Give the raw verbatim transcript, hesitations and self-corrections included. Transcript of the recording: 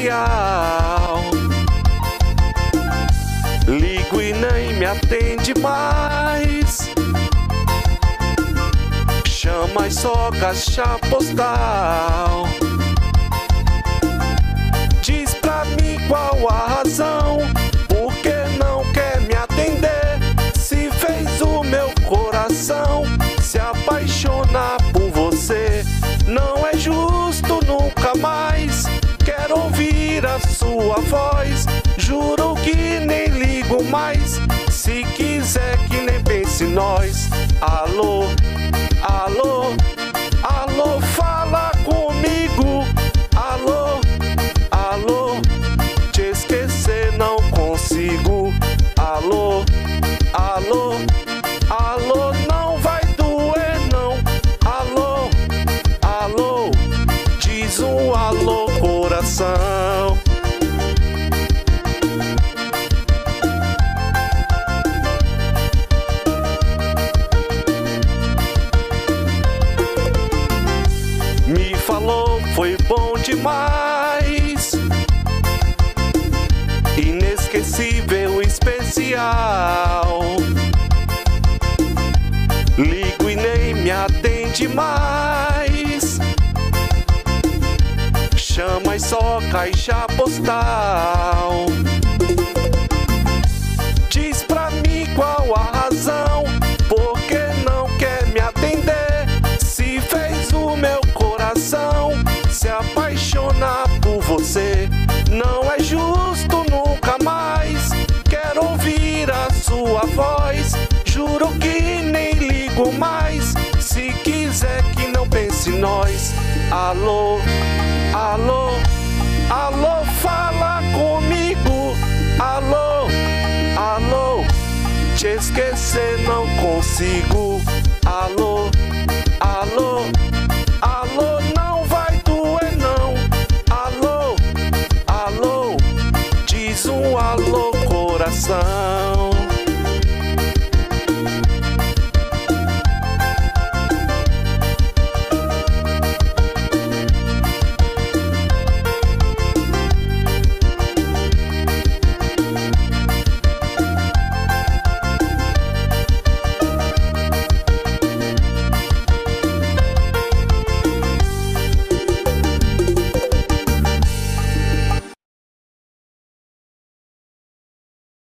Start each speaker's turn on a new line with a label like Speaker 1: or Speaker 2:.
Speaker 1: especial. Ligo e nem me atende mais. Chama só caixa postal. Diz pra mim qual a razão, por que não quer me atender? Se fez o meu coração se apaixonar por você. Não é justo nunca mais. Quero ouvir a sua voz. Juro que nem ligo mais. Se quiser que nem pense em nós. Alô, alô, alô, fala comigo. Alô, alô, te esquecer não consigo. Alô, alô, alô, não vai doer não. Alô, alô, diz um alô, coração. Me falou, foi bom demais. Inesquecível, especial. Ligo e nem me atende mais. Chama e só caixa postal. Diz pra mim qual a razão, por que não quer me atender? Se fez o meu coração se apaixonar por você. Não é justo nunca mais. Quero ouvir a sua voz. Juro que nem ligo mais. Se quiser que não pense em nós. Alô, alô, alô, fala comigo. Alô, alô, te esquecer não consigo. Alô, alô, alô, não vai doer não. Alô, alô, diz um alô, coração.